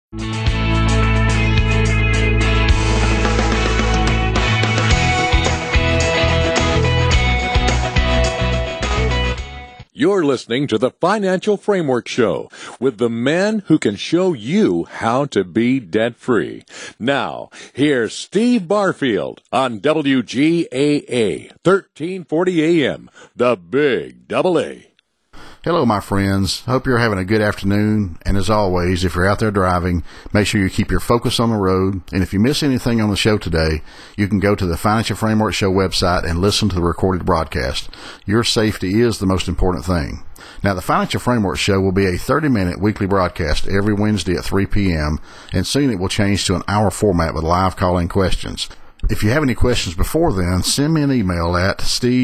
You're listening to the Financial Framework Show with the man who can show you how to be debt-free. Now, here's Steve Barfield on WGAA, 1340 AM, the Big Double A. Hello, my friends. Hope you're having a good afternoon. And as always, if you're out there driving, make sure you keep your focus on the road. And if you miss anything on the show today, you can go to the Financial Framework Show website and listen to the recorded broadcast. Your safety is the most important thing. Now, the Financial Framework Show will be a 30-minute weekly broadcast every Wednesday at 3 p.m., and soon it will change to an hour format with live call-in questions. If you have any questions before then, send me an email at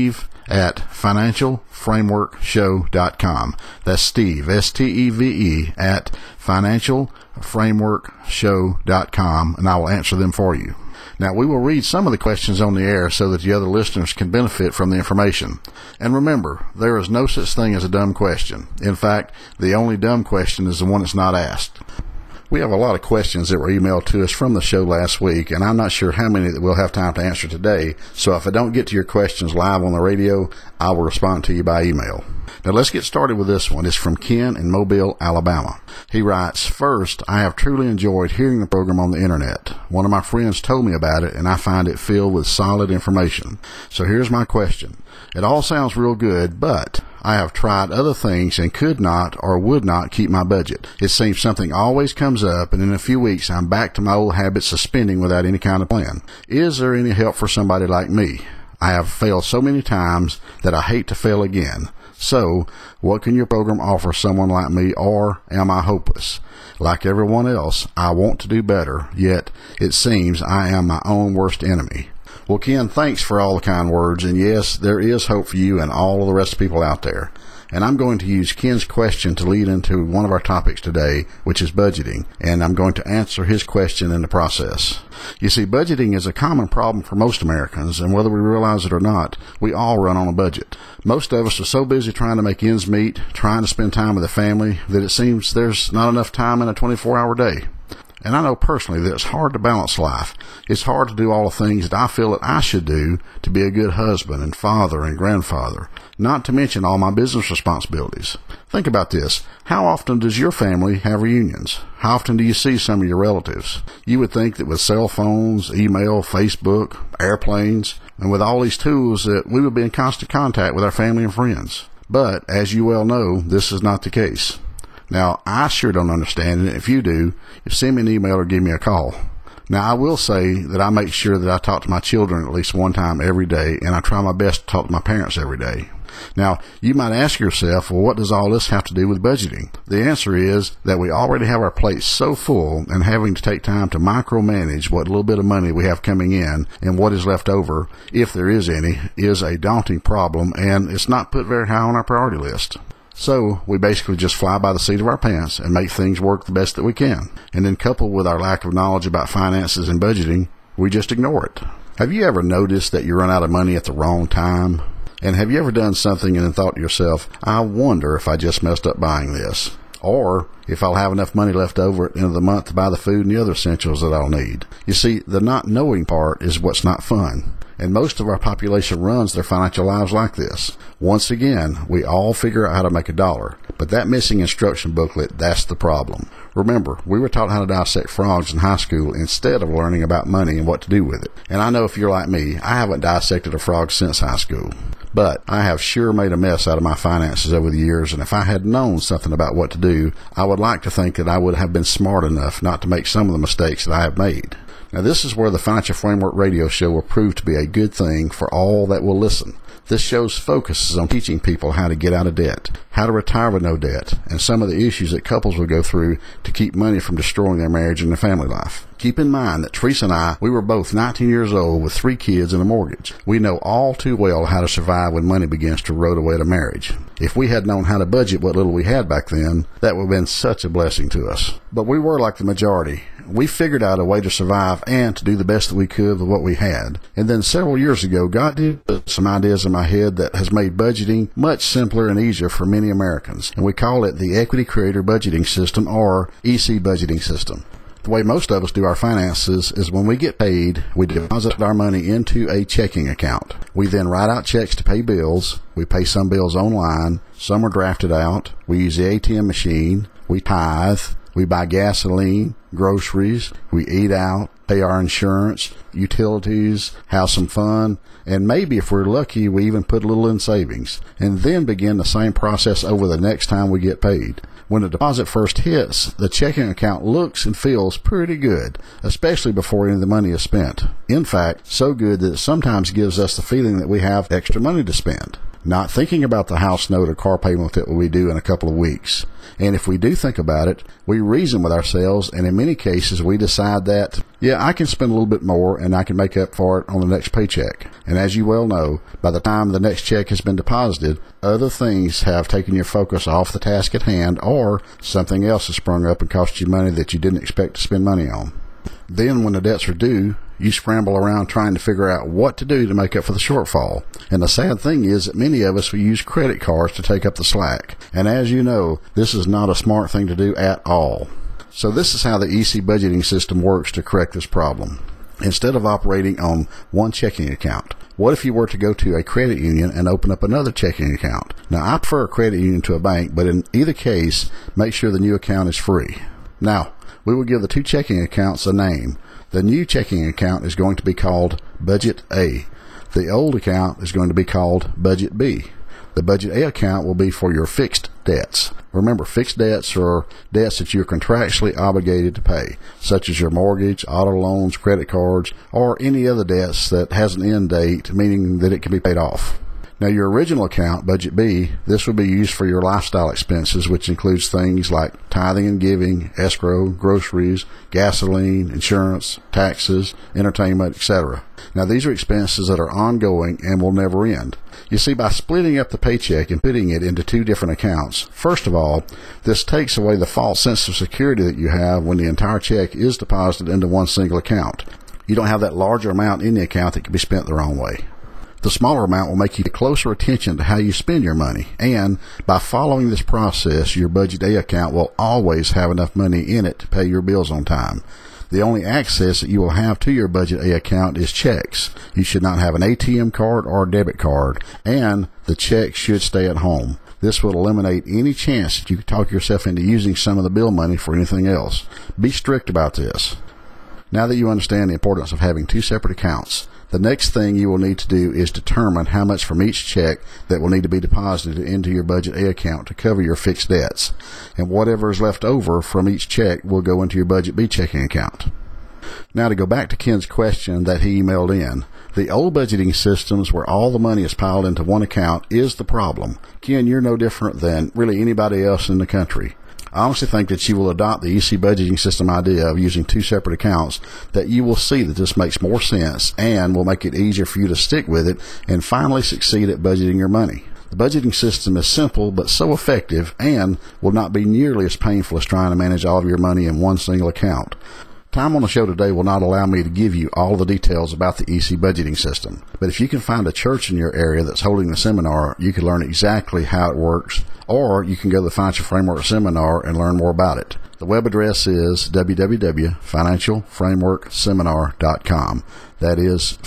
steve@financialframeworkshow.com. That's Steve, S-T-E-V-E, at financialframeworkshow.com, and I will answer them for you. Now, we will read some of the questions on the air so that the other listeners can benefit from the information. And remember, there is no such thing as a dumb question. In fact, the only dumb question is the one that's not asked. We have a lot of questions that were emailed to us from the show last week, and I'm not sure how many that we'll have time to answer today. So if I don't get to your questions live on the radio, I will respond to you by email. Now let's get started with this one. It's from Ken in Mobile, Alabama. He writes, "First, I have truly enjoyed hearing the program on the internet. One of my friends told me about it, and I find it filled with solid information. So here's my question. It all sounds real good, but I have tried other things and could not or would not keep my budget. It seems something always comes up, and in a few weeks I'm back to my old habits of spending without any kind of plan. Is there any help for somebody like me? I have failed so many times that I hate to fail again. So, what can your program offer someone like me, or am I hopeless? Like everyone else, I want to do better, yet it seems I am my own worst enemy." Well, Ken, thanks for all the kind words, and yes, there is hope for you and all of the rest of the people out there. And I'm going to use Ken's question to lead into one of our topics today, which is budgeting, and I'm going to answer his question in the process. You see, budgeting is a common problem for most Americans, and whether we realize it or not, we all run on a budget. Most of us are so busy trying to make ends meet, trying to spend time with the family, that it seems there's not enough time in a 24-hour day. And I know personally that it's hard to balance life. It's hard to do all the things that I feel that I should do to be a good husband and father and grandfather, not to mention all my business responsibilities. Think about this. How often does your family have reunions? How often do you see some of your relatives? You would think that with cell phones, email, Facebook, airplanes, and with all these tools that we would be in constant contact with our family and friends. But, as you well know, this is not the case. Now, I sure don't understand it. If you do, send me an email or give me a call. Now, I will say that I make sure that I talk to my children at least one time every day, and I try my best to talk to my parents every day. Now, you might ask yourself, well, what does all this have to do with budgeting? The answer is that we already have our plates so full, and having to take time to micromanage what little bit of money we have coming in and what is left over, if there is any, is a daunting problem, and it's not put very high on our priority list. So we basically just fly by the seat of our pants and make things work the best that we can. And then coupled with our lack of knowledge about finances and budgeting, we just ignore it. Have you ever noticed that you run out of money at the wrong time? And have you ever done something and then thought to yourself, I wonder if I just messed up buying this? Or if I'll have enough money left over at the end of the month to buy the food and the other essentials that I'll need? You see, the not knowing part is what's not fun. And most of our population runs their financial lives like this. Once again, we all figure out how to make a dollar, but that missing instruction booklet, that's the problem. Remember, we were taught how to dissect frogs in high school instead of learning about money and what to do with it. And I know if you're like me, I haven't dissected a frog since high school. But I have sure made a mess out of my finances over the years, and if I had known something about what to do, I would like to think that I would have been smart enough not to make some of the mistakes that I have made. Now, this is where the Financial Framework Radio Show will prove to be a good thing for all that will listen. This show's focus is on teaching people how to get out of debt, how to retire with no debt, and some of the issues that couples will go through to keep money from destroying their marriage and their family life. Keep in mind that Teresa and I, we were both 19 years old with 3 kids and a mortgage. We know all too well how to survive when money begins to erode away to marriage. If we had known how to budget what little we had back then, that would have been such a blessing to us. But we were like the majority. We figured out a way to survive and to do the best that we could with what we had. And then several years ago, God did put some ideas in my head that has made budgeting much simpler and easier for many Americans. And we call it the Equity Creator Budgeting System, or EC Budgeting System. The way most of us do our finances is when we get paid, we deposit our money into a checking account. We then write out checks to pay bills. We pay some bills online. Some are drafted out. We use the ATM machine. We tithe. We buy gasoline, groceries. We eat out, pay our insurance, utilities, have some fun, and maybe if we're lucky, we even put a little in savings, and then begin the same process over the next time we get paid. When the deposit first hits, the checking account looks and feels pretty good, especially before any of the money is spent. In fact, so good that it sometimes gives us the feeling that we have extra money to spend, not thinking about the house note or car payment that we do in a couple of weeks. And if we do think about it, we reason with ourselves, and in many cases we decide that, yeah, I can spend a little bit more and I can make up for it on the next paycheck. And as you well know, by the time the next check has been deposited, other things have taken your focus off the task at hand, or something else has sprung up and cost you money that you didn't expect to spend money on. Then when the debts are due, you scramble around trying to figure out what to do to make up for the shortfall. And the sad thing is that many of us will use credit cards to take up the slack. And as you know, this is not a smart thing to do at all. So this is how the EC budgeting system works to correct this problem. Instead of operating on one checking account, what if you were to go to a credit union and open up another checking account? Now, I prefer a credit union to a bank, but in either case, make sure the new account is free. Now, we will give the two checking accounts a name. The new checking account is going to be called Budget A. The old account is going to be called Budget B. The Budget A account will be for your fixed debts. Remember, fixed debts are debts that you're contractually obligated to pay, such as your mortgage, auto loans, credit cards, or any other debts that has an end date, meaning that it can be paid off. Now, your original account, Budget B, this would be used for your lifestyle expenses, which includes things like tithing and giving, escrow, groceries, gasoline, insurance, taxes, entertainment, etc. Now, these are expenses that are ongoing and will never end. You see, by splitting up the paycheck and putting it into two different accounts, first of all, this takes away the false sense of security that you have when the entire check is deposited into one single account. You don't have that larger amount in the account that can be spent the wrong way. The smaller amount will make you pay closer attention to how you spend your money, and by following this process, your Budget A account will always have enough money in it to pay your bills on time. The only access that you will have to your Budget A account is checks. You should not have an ATM card or a debit card, and the checks should stay at home. This will eliminate any chance that you could talk yourself into using some of the bill money for anything else. Be strict about this. Now that you understand the importance of having two separate accounts, the next thing you will need to do is determine how much from each check that will need to be deposited into your Budget A account to cover your fixed debts. And whatever is left over from each check will go into your Budget B checking account. Now, to go back to Ken's question that he emailed in, the old budgeting systems where all the money is piled into one account is the problem. Ken, you're no different than really anybody else in the country. I honestly think that you will adopt the EC budgeting system idea of using two separate accounts, that you will see that this makes more sense and will make it easier for you to stick with it and finally succeed at budgeting your money. The budgeting system is simple but so effective and will not be nearly as painful as trying to manage all of your money in one single account. Time on the show today will not allow me to give you all the details about the EC budgeting system, but if you can find a church in your area that's holding the seminar, you can learn exactly how it works, or you can go to the Financial Framework Seminar and learn more about it. The web address is www.financialframeworkseminar.com. That is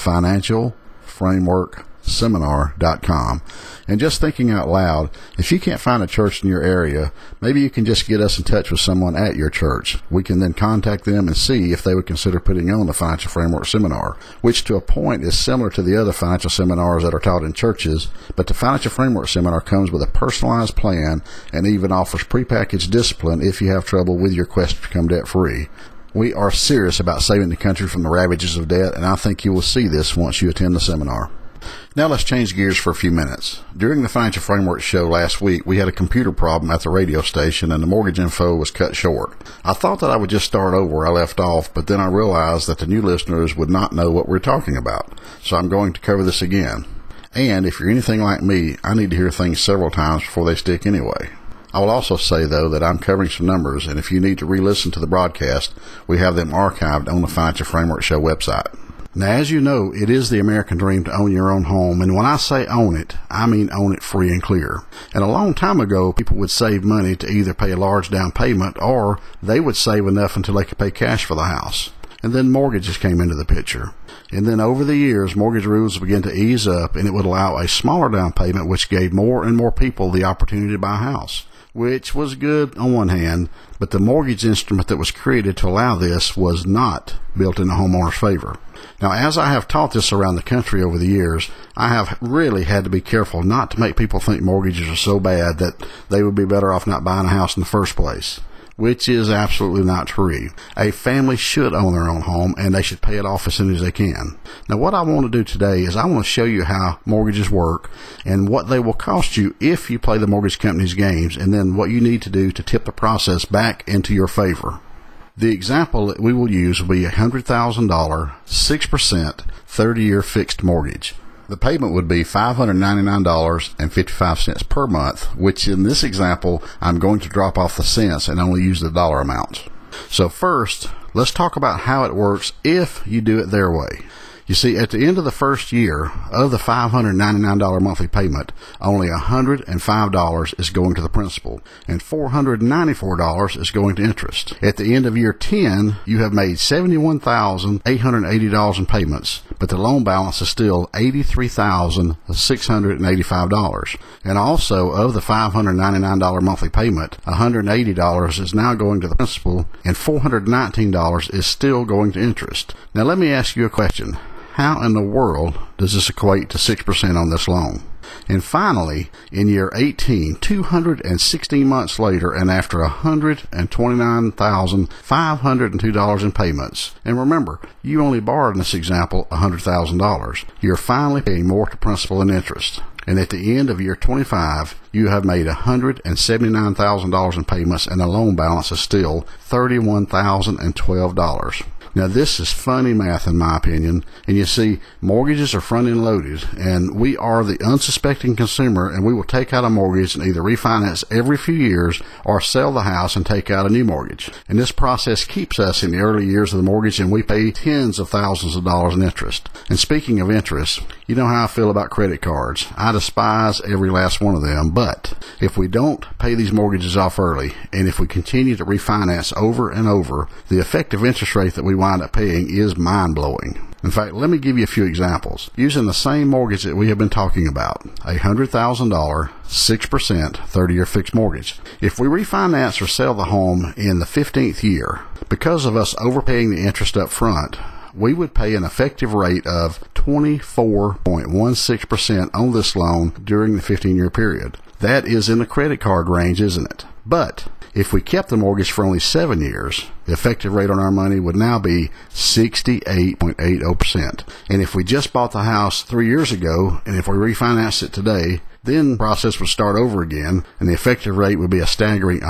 financialframeworkseminar.com. And just thinking out loud, if you can't find a church in your area, maybe you can just get us in touch with someone at your church. We can then contact them and see if they would consider putting on the Financial Framework Seminar, which to a point is similar to the other financial seminars that are taught in churches, but the Financial Framework Seminar comes with a personalized plan and even offers prepackaged discipline if you have trouble with your quest to become debt-free. We are serious about saving the country from the ravages of debt, and I think you will see this once you attend the seminar. Now let's change gears for a few minutes. During the Financial Framework show last week, we had a computer problem at the radio station and the mortgage info was cut short. I thought that I would just start over where I left off, but then I realized that the new listeners would not know what we're talking about. So I'm going to cover this again. And if you're anything like me, I need to hear things several times before they stick anyway. I will also say, though, that I'm covering some numbers, and if you need to re-listen to the broadcast, we have them archived on the Financial Framework Show website. Now, as you know, it is the American dream to own your own home, and when I say own it, I mean own it free and clear. And a long time ago, people would save money to either pay a large down payment or they would save enough until they could pay cash for the house. And then mortgages came into the picture. And then over the years, mortgage rules began to ease up, and it would allow a smaller down payment, which gave more and more people the opportunity to buy a house, which was good on one hand, but the mortgage instrument that was created to allow this was not built in the homeowner's favor. Now, as I have taught this around the country over the years, I have really had to be careful not to make people think mortgages are so bad that they would be better off not buying a house in the first place, which is absolutely not true. A family should own their own home, and they should pay it off as soon as they can. Now, what I want to do today is I want to show you how mortgages work and what they will cost you if you play the mortgage company's games, and then what you need to do to tip the process back into your favor. The example that we will use will be a $100,000, 6%, 30-year fixed mortgage. The payment would be $599.55 per month, which in this example, I'm going to drop off the cents and only use the dollar amounts. So first, let's talk about how it works if you do it their way. You see, at the end of the first year of the $599 monthly payment, only $105 is going to the principal, and $494 is going to interest. At the end of year 10, you have made $71,880 in payments, but the loan balance is still $83,685. And also, of the $599 monthly payment, $180 is now going to the principal, and $419 is still going to interest. Now, let me ask you a question. How in the world does this equate to 6% on this loan? And finally, in year 18, 216 months later, and after $129,502 in payments, and remember, you only borrowed in this example $100,000, you're finally paying more to principal and interest. And at the end of year 25, you have made $179,000 in payments, and the loan balance is still $31,012. Now, this is funny math in my opinion, and you see, mortgages are front-end loaded, and we are the unsuspecting consumer, and we will take out a mortgage and either refinance every few years or sell the house and take out a new mortgage. And this process keeps us in the early years of the mortgage, and we pay tens of thousands of dollars in interest. And speaking of interest, you know how I feel about credit cards. I despise every last one of them, but if we don't pay these mortgages off early, and if we continue to refinance over and over, the effective interest rate that we wind up paying is mind-blowing. In fact, let me give you a few examples. Using the same mortgage that we have been talking about, a $100,000, 6%, 30-year fixed mortgage. If we refinance or sell the home in the 15th year, because of us overpaying the interest up front, we would pay an effective rate of 24.16% on this loan during the 15-year period. That is in the credit card range, isn't it? But if we kept the mortgage for only 7 years, the effective rate on our money would now be 68.80%. And if we just bought the house 3 years ago, and if we refinanced it today, then the process would start over again, and the effective rate would be a staggering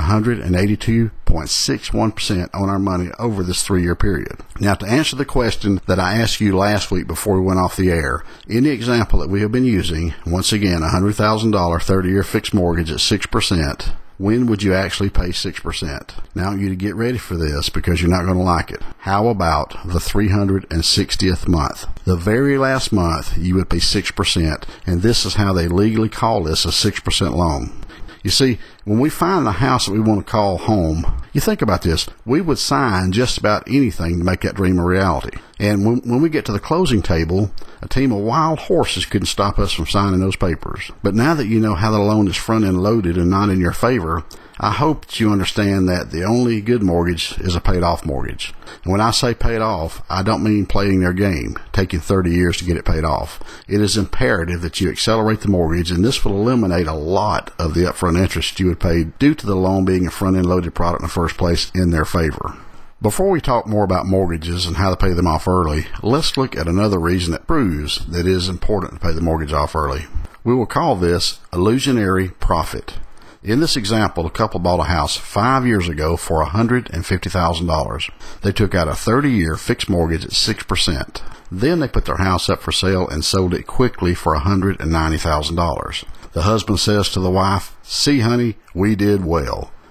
182.61% on our money over this 3-year period. Now, to answer the question that I asked you last week before we went off the air, in the example that we have been using, once again, $100,000 30-year fixed mortgage at 6%, when would you actually pay 6%? Now, I want you to get ready for this because you're not going to like it. How about the 360th month? The very last month, you would pay 6%, and this is how they legally call this a 6% loan. You see, when we find the house that we want to call home, you think about this, we would sign just about anything to make that dream a reality. And when we get to the closing table, a team of wild horses couldn't stop us from signing those papers. But now that you know how the loan is front-end loaded and not in your favor, I hope that you understand that the only good mortgage is a paid-off mortgage. And when I say paid off, I don't mean playing their game, taking 30 years to get it paid off. It is imperative that you accelerate the mortgage, and this will eliminate a lot of the upfront interest you would pay due to the loan being a front-end loaded product in the first place in their favor. Before we talk more about mortgages and how to pay them off early, let's look at another reason that proves that it is important to pay the mortgage off early. We will call this illusionary profit. In this example, a couple bought a house 5 years ago for $150,000. They took out a 30-year fixed mortgage at 6%. Then they put their house up for sale and sold it quickly for $190,000. The husband says to the wife, "See, honey, we did well."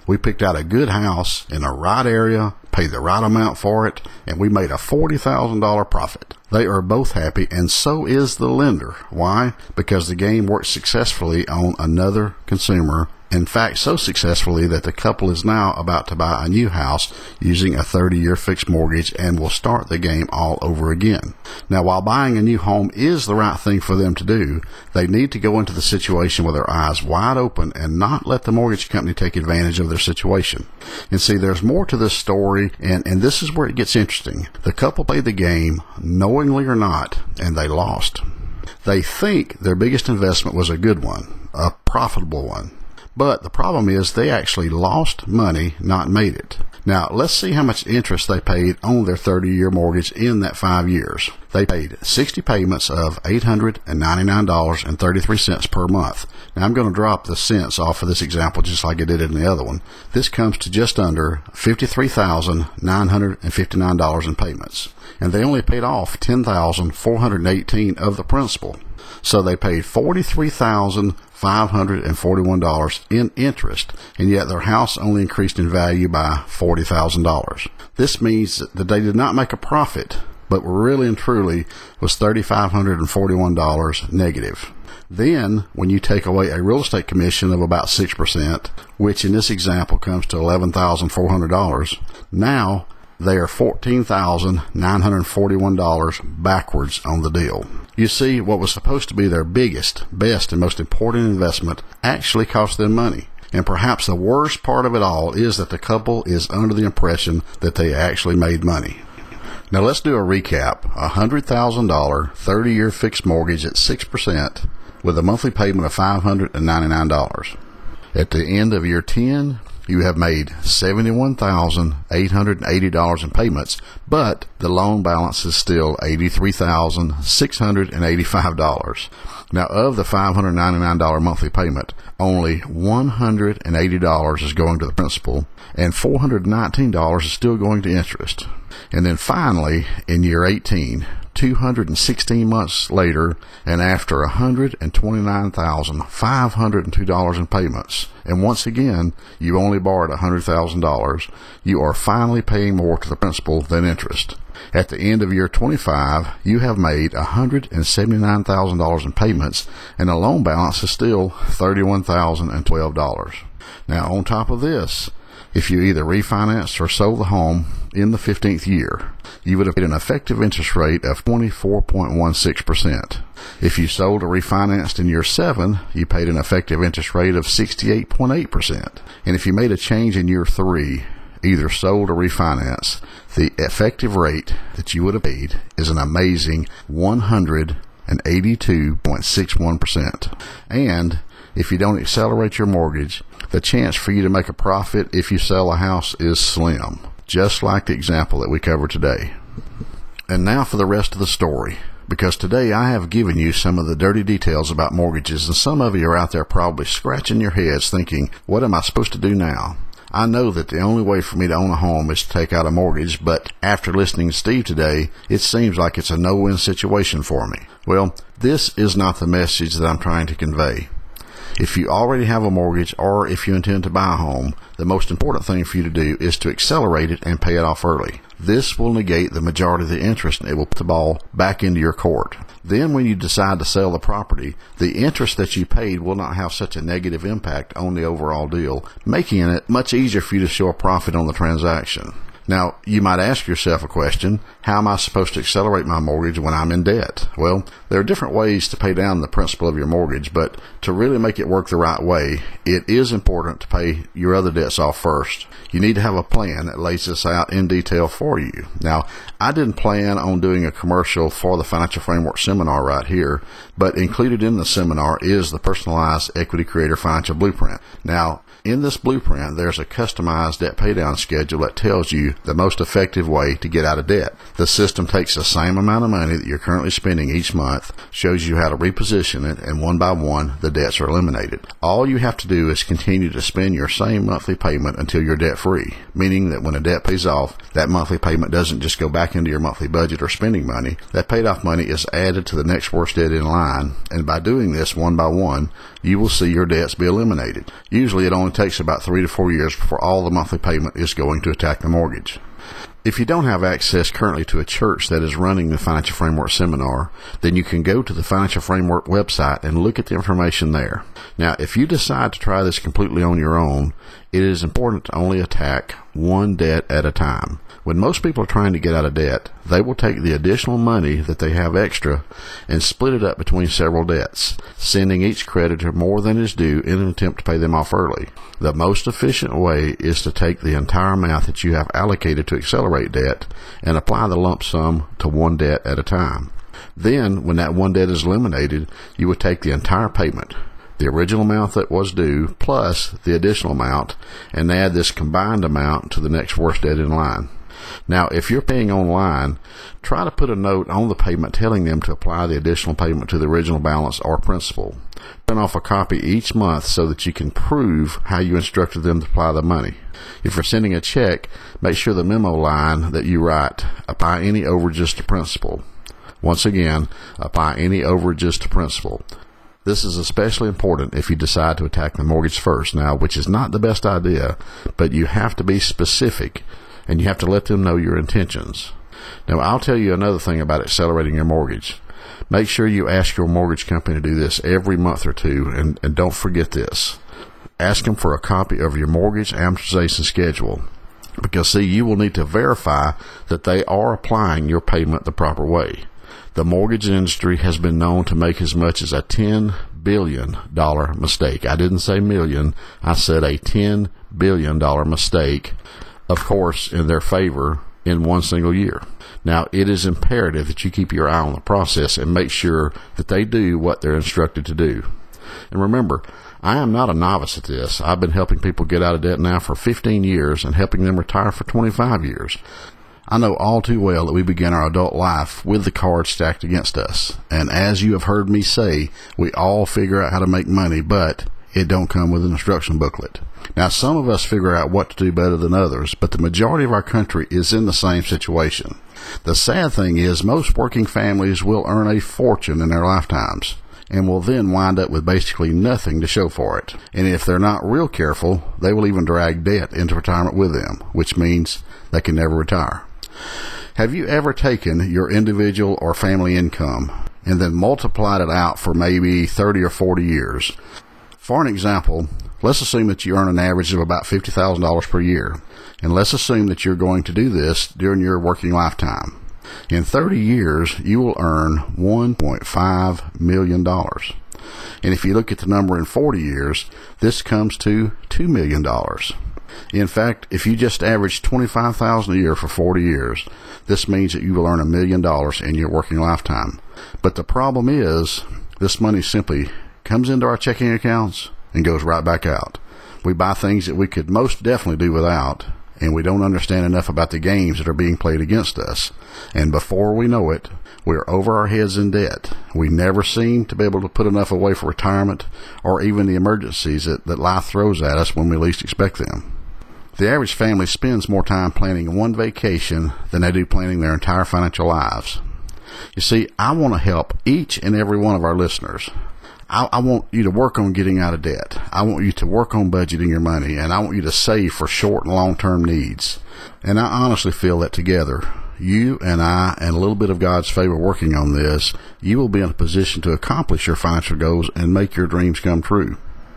We picked out a good house in the right area, paid the right amount for it, and we made a $40,000 profit. They are both happy, and so is the lender. Why? Because the game worked successfully on another consumer. In fact, so successfully that the couple is now about to buy a new house using a 30-year fixed mortgage and will start the game all over again. Now, while buying a new home is the right thing for them to do, they need to go into the situation with their eyes wide open and not let the mortgage company take advantage of their situation. And see, there's more to this story, and this is where it gets interesting. The couple played the game, knowingly or not, and they lost. They think their biggest investment was a good one, a profitable one. But the problem is they actually lost money, not made it. Now, let's see how much interest they paid on their 30-year mortgage in that 5 years. They paid 60 payments of $899.33 per month. Now, I'm going to drop the cents off of this example just like I did in the other one. This comes to just under $53,959 in payments. And they only paid off $10,418 of the principal. So they paid $43,541 in interest, and yet their house only increased in value by $40,000. This means that they did not make a profit, but really and truly was $3,541 negative. Then, when you take away a real estate commission of about 6%, which in this example comes to $11,400, now they are $14,941 backwards on the deal. You see, what was supposed to be their biggest, best, and most important investment actually cost them money. And perhaps the worst part of it all is that the couple is under the impression that they actually made money. Now let's do a recap. A $100,000 30-year fixed mortgage at 6% with a monthly payment of $599. At the end of year 10, you have made $71,880 in payments, but the loan balance is still $83,685. Now, of the $599 monthly payment, only $180 is going to the principal, and $419 is still going to interest. And then finally, in year 18, 216 months later, and after $129,502 in payments, and once again, you only borrowed $100,000, you are finally paying more to the principal than interest. At the end of year 25, you have made $179,000 in payments, and the loan balance is still $31,012. Now, on top of this, if you either refinanced or sold the home in the 15th year, you would have paid an effective interest rate of 24.16%. If you sold or refinanced in year 7, you paid an effective interest rate of 68.8%. And if you made a change in year 3, either sold or refinanced, the effective rate that you would have paid is an amazing 182.61%. And if you don't accelerate your mortgage, the chance for you to make a profit if you sell a house is slim, just like the example that we covered today. And now for the rest of the story, because today I have given you some of the dirty details about mortgages, and some of you are out there probably scratching your heads thinking, what am I supposed to do now? I know that the only way for me to own a home is to take out a mortgage, but after listening to Steve today, it seems like it's a no-win situation for me. Well, this is not the message that I'm trying to convey. If you already have a mortgage or if you intend to buy a home, the most important thing for you to do is to accelerate it and pay it off early. This will negate the majority of the interest and it will put the ball back into your court. Then when you decide to sell the property, the interest that you paid will not have such a negative impact on the overall deal, making it much easier for you to show a profit on the transaction. Now, you might ask yourself a question, how am I supposed to accelerate my mortgage when I'm in debt? Well, there are different ways to pay down the principal of your mortgage, but to really make it work the right way, it is important to pay your other debts off first. You need to have a plan that lays this out in detail for you. Now, I didn't plan on doing a commercial for the Financial Framework Seminar right here, but included in the seminar is the Personalized Equity Creator Financial Blueprint. Now, in this blueprint, there's a customized debt paydown schedule that tells you the most effective way to get out of debt. The system takes the same amount of money that you're currently spending each month, shows you how to reposition it, and one by one, the debts are eliminated. All you have to do is continue to spend your same monthly payment until you're debt-free, meaning that when a debt pays off, that monthly payment doesn't just go back into your monthly budget or spending money. That paid-off money is added to the next worst debt in line, and by doing this one by one, you will see your debts be eliminated. Usually it only takes about 3 to 4 years before all the monthly payment is going to attack the mortgage. If you don't have access currently to a church that is running the Financial Framework Seminar, then you can go to the Financial Framework website and look at the information there. Now, if you decide to try this completely on your own, it is important to only attack one debt at a time. When most people are trying to get out of debt, they will take the additional money that they have extra and split it up between several debts, sending each creditor more than is due in an attempt to pay them off early. The most efficient way is to take the entire amount that you have allocated to accelerate debt and apply the lump sum to one debt at a time. Then, when that one debt is eliminated, you would take the entire payment, the original amount that was due plus the additional amount, and add this combined amount to the next worst debt in line. Now, if you're paying online, try to put a note on the payment telling them to apply the additional payment to the original balance or principal. Print off a copy each month so that you can prove how you instructed them to apply the money. If you're sending a check, make sure the memo line that you write, apply any overages to principal. Once again, apply any overages to principal. This is especially important if you decide to attack the mortgage first now, which is not the best idea, but you have to be specific and you have to let them know your intentions. Now, I'll tell you another thing about accelerating your mortgage. Make sure you ask your mortgage company to do this every month or two, and don't forget this. Ask them for a copy of your mortgage amortization schedule, because, see, you will need to verify that they are applying your payment the proper way. The mortgage industry has been known to make as much as a $10 billion mistake. I didn't say million, I said a $10 billion mistake, of course, in their favor in one single year. Now, it is imperative that you keep your eye on the process and make sure that they do what they're instructed to do. And remember, I am not a novice at this. I've been helping people get out of debt now for 15 years and helping them retire for 25 years. I know all too well that we begin our adult life with the cards stacked against us. And as you have heard me say, we all figure out how to make money, but it don't come with an instruction booklet. Now, some of us figure out what to do better than others, but the majority of our country is in the same situation. The sad thing is most working families will earn a fortune in their lifetimes and will then wind up with basically nothing to show for it. And if they're not real careful, they will even drag debt into retirement with them, which means they can never retire. Have you ever taken your individual or family income and then multiplied it out for maybe 30 or 40 years? For an example, let's assume that you earn an average of about $50,000 per year, and let's assume that you're going to do this during your working lifetime. In 30 years, you will earn $1.5 million. And if you look at the number in 40 years, this comes to $2 million. In fact, if you just average $25,000 a year for 40 years, this means that you will earn $1 million in your working lifetime. But the problem is, this money simply comes into our checking accounts and goes right back out. We buy things that we could most definitely do without, and we don't understand enough about the games that are being played against us. And before we know it, we're over our heads in debt. We never seem to be able to put enough away for retirement or even the emergencies that life throws at us when we least expect them. The average family spends more time planning one vacation than they do planning their entire financial lives. You see, I want to help each and every one of our listeners. I want you to work on getting out of debt. I want you to work on budgeting your money, and I want you to save for short and long-term needs. And I honestly feel that together, you and I, and a little bit of God's favor working on this, you will be in a position to accomplish your financial goals and make your dreams come true.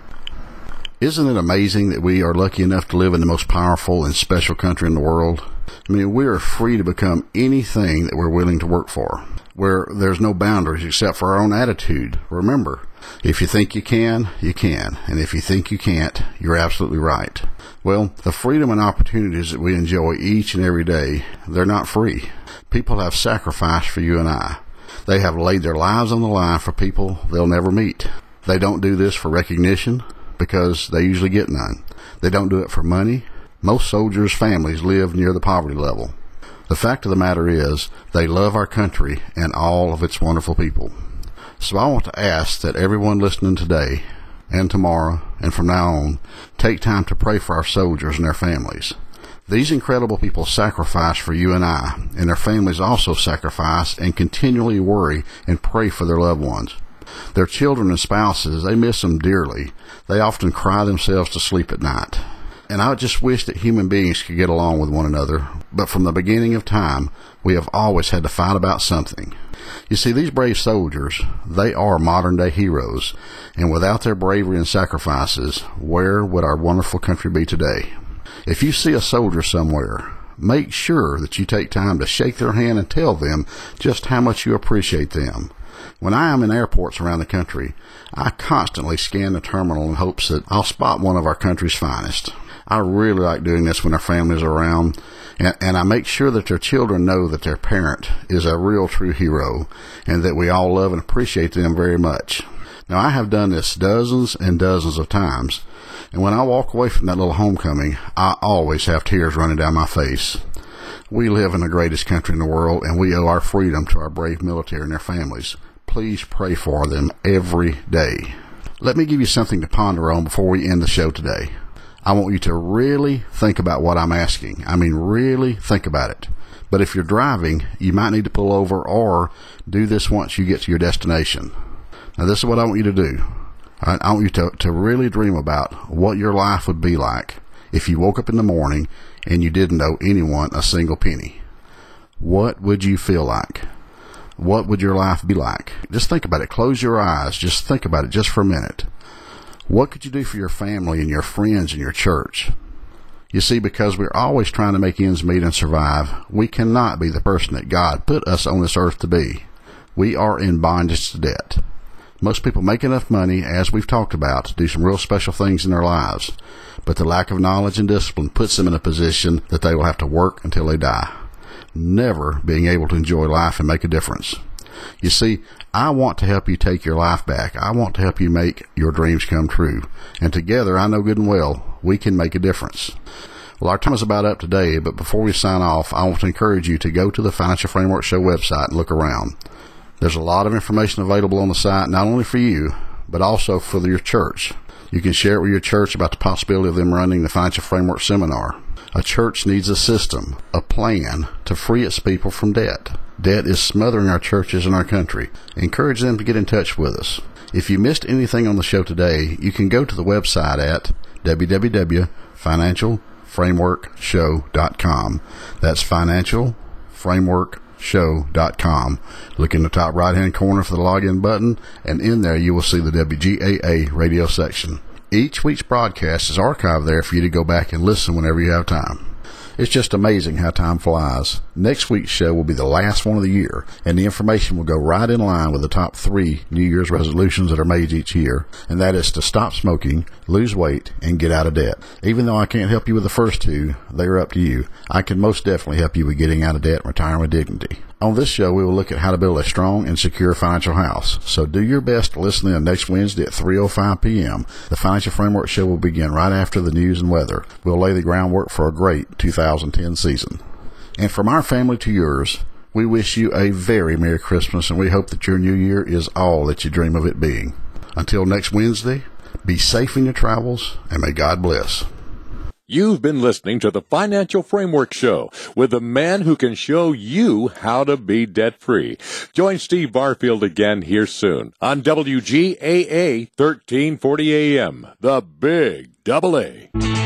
Isn't it amazing that we are lucky enough to live in the most powerful and special country in the world? I mean, we are free to become anything that we're willing to work for, where there's no boundaries except for our own attitude. Remember, if you think you can, you can. And if you think you can't, you're absolutely right. Well, the freedom and opportunities that we enjoy each and every day, they're not free. People have sacrificed for you and I. They have laid their lives on the line for people they'll never meet. They don't do this for recognition because they usually get none. They don't do it for money Most soldiers' families live near the poverty level. The fact of the matter is, they love our country and all of its wonderful people. So I want to ask that everyone listening today and tomorrow and from now on, take time to pray for our soldiers and their families. These incredible people sacrifice for you and I, and their families also sacrifice and continually worry and pray for their loved ones. Their children and spouses, they miss them dearly. They often cry themselves to sleep at night. And I just wish that human beings could get along with one another, but from the beginning of time, we have always had to fight about something. You see, these brave soldiers, they are modern-day heroes, and without their bravery and sacrifices, where would our wonderful country be today? If you see a soldier somewhere, make sure that you take time to shake their hand and tell them just how much you appreciate them. When I am in airports around the country, I constantly scan the terminal in hopes that I'll spot one of our country's finest. I really like doing this when their families are around, and I make sure that their children know that their parent is a real true hero and that we all love and appreciate them very much. Now, I have done this dozens and dozens of times, and when I walk away from that little homecoming, I always have tears running down my face. We live in the greatest country in the world, and we owe our freedom to our brave military and their families. Please pray for them every day. Let me give you something to ponder on before we end the show today. I want you to really think about what I'm asking. I mean, really think about it. But if you're driving, you might need to pull over or do this once you get to your destination. Now, this is what I want you to do. I want you to really dream about what your life would be like if you woke up in the morning and you didn't owe anyone a single penny. What would you feel like? What would your life be like? Just think about it. Close your eyes. Just think about it just for a minute. What could you do for your family and your friends and your church? You see, because we're always trying to make ends meet and survive, we cannot be the person that God put us on this earth to be. We are in bondage to debt. Most people make enough money, as we've talked about, to do some real special things in their lives, but the lack of knowledge and discipline puts them in a position that they will have to work until they die, never being able to enjoy life and make a difference. You see, I want to help you take your life back. I want to help you make your dreams come true. And together, I know good and well, we can make a difference. Well, our time is about up today, but before we sign off, I want to encourage you to go to the Financial Framework Show website and look around. There's a lot of information available on the site, not only for you, but also for your church. You can share it with your church about the possibility of them running the Financial Framework Seminar. A church needs a system, a plan to free its people from debt. Debt is smothering our churches and our country. Encourage them to get in touch with us. If you missed anything on the show today, you can go to the website at www.financialframeworkshow.com. That's financialframeworkshow.com. Look in the top right-hand corner for the login button, and in there you will see the WGAA radio section. Each week's broadcast is archived there for you to go back and listen whenever you have time. It's just amazing how time flies. Next week's show will be the last one of the year, and the information will go right in line with the top 3 New Year's resolutions that are made each year, and that is to stop smoking, lose weight, and get out of debt. Even though I can't help you with the first 2, they are up to you. I can most definitely help you with getting out of debt and retiring with dignity. On this show, we will look at how to build a strong and secure financial house. So do your best to listen in next Wednesday at 3:05 p.m. The Financial Framework Show will begin right after the news and weather. We'll lay the groundwork for a great 2010 season. And from our family to yours, we wish you a very Merry Christmas, and we hope that your new year is all that you dream of it being. Until next Wednesday, be safe in your travels, and may God bless. You've been listening to the Financial Framework Show with the man who can show you how to be debt-free. Join Steve Barfield again here soon on WGAA 1340 AM, the Big Double A.